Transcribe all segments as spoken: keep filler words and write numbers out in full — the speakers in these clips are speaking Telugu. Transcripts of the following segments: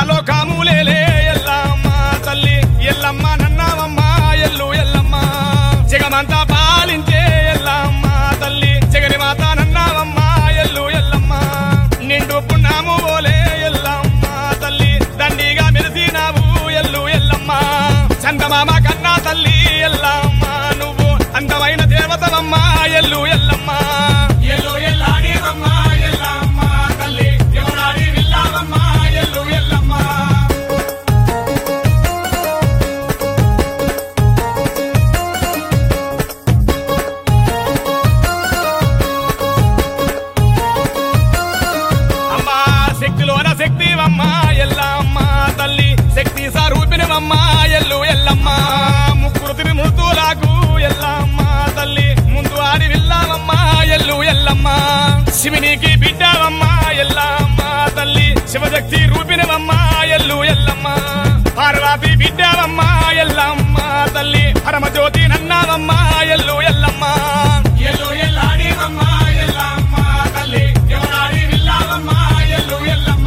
ఎల్లాలో కాములేలే ఎల్లమ్మ తల్లి ఎల్లమ్మ నన్నావమ్మ ఎల్లు ఎల్లమ్మ జగమంతా పాలించే ఎల్లమ్మ తల్లి జగని మాత నన్నావమ్మ ఎల్లు ఎల్లమ్మ నిండు పున్నాము ఓలే ఎల్లమ్మ తల్లి దండిగా మెరిసినావు ఎల్లు ఎల్లమ్మ చందమామ కన్నా తల్లి ఎల్లమ్మ నువ్వు అందమైన దేవతవమ్మ ఎల్లు ఎల్లమ్మ ఎల్లు ఎల్లాడివమ్మ ఎల్లమ్మ తల్లి ఎవడాడి విల్లావమ్మ ఎల్లు ఎల్లమ్మ అమ్మా శక్తిలోన శక్తివమ్మ ఎల్లమ్మ తల్లి శక్తి సారూపిణవమ్మ ఎల్లు ఎల్లమ్మ ముక్కురు తిరుమూర్తులకు ఎల్లమ్మ తల్లి ముందు ఆడి విల్లావమ్మ ఎల్లు ఎల్లమ్మ శివునికి బిడ్డవమ్మ ఎల్లమ్మ తల్లి శివశక్తి రూపిణవమ్మ ఎల్లు ఎల్లమ్మ పార్వతి బిడ్డవమ్మ ఎల్లమ్మ తల్లి పరమజ్యోతి నన్నావమ్మ ఎల్లు ఎల్లమ్మ ఎల్లు ఎల్లాడివమ్మ ఎల్లమ్మ తల్లి ఎవడాడి విల్లావమ్మ ఎల్లు ఎల్లమ్మ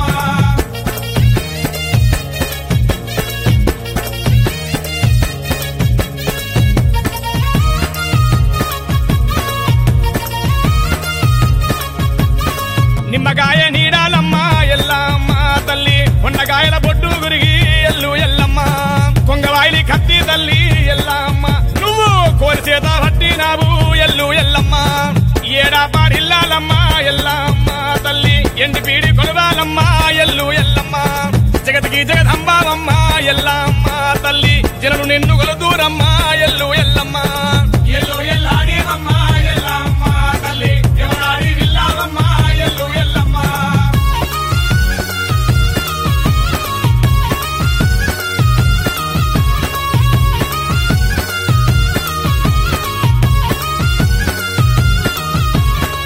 నిమ్మకాయ నీడాలమ్మ ఎల్లమ్మ తల్లి ఉన్నగాయల బొడ్డు గురిగి ఎల్లు ఎల్లమ్మ కొంగవాయిలి కత్తి తల్లి ఎల్లమ్మ నువ్వు కోరి చేత పట్టినావు ఎల్లు ఎల్లమ్మ ఏడా పాడిల్లాలమ్మ ఎల్లమ్మ తల్లి ఎండి పీడి కొలవాలమ్మ ఎల్లు ఎల్లమ్మ జగతికి జగదంబావమ్మ ఎల్లమ్మ తల్లి జనను నిన్ను కొలుదూరమ్మ ఎల్లు ఎల్లమ్మ ఎల్లు ఎల్లాడివమ్మ ఎల్లమ్మ తల్లి ఎవడాడి విల్లావమ్మ ఎల్లు ఎల్లమ్మ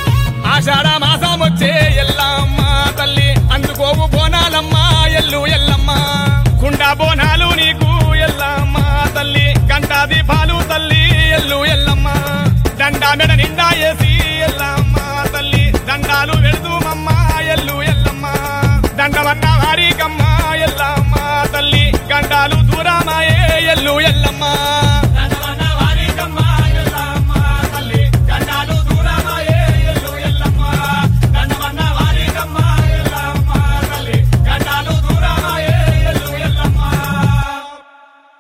ఆషాఢ మాసం వచ్చే ఎల్లమ్మ తల్లి అందుకోవు బోనాలమ్మ ఎల్లు ఎల్లమ్మ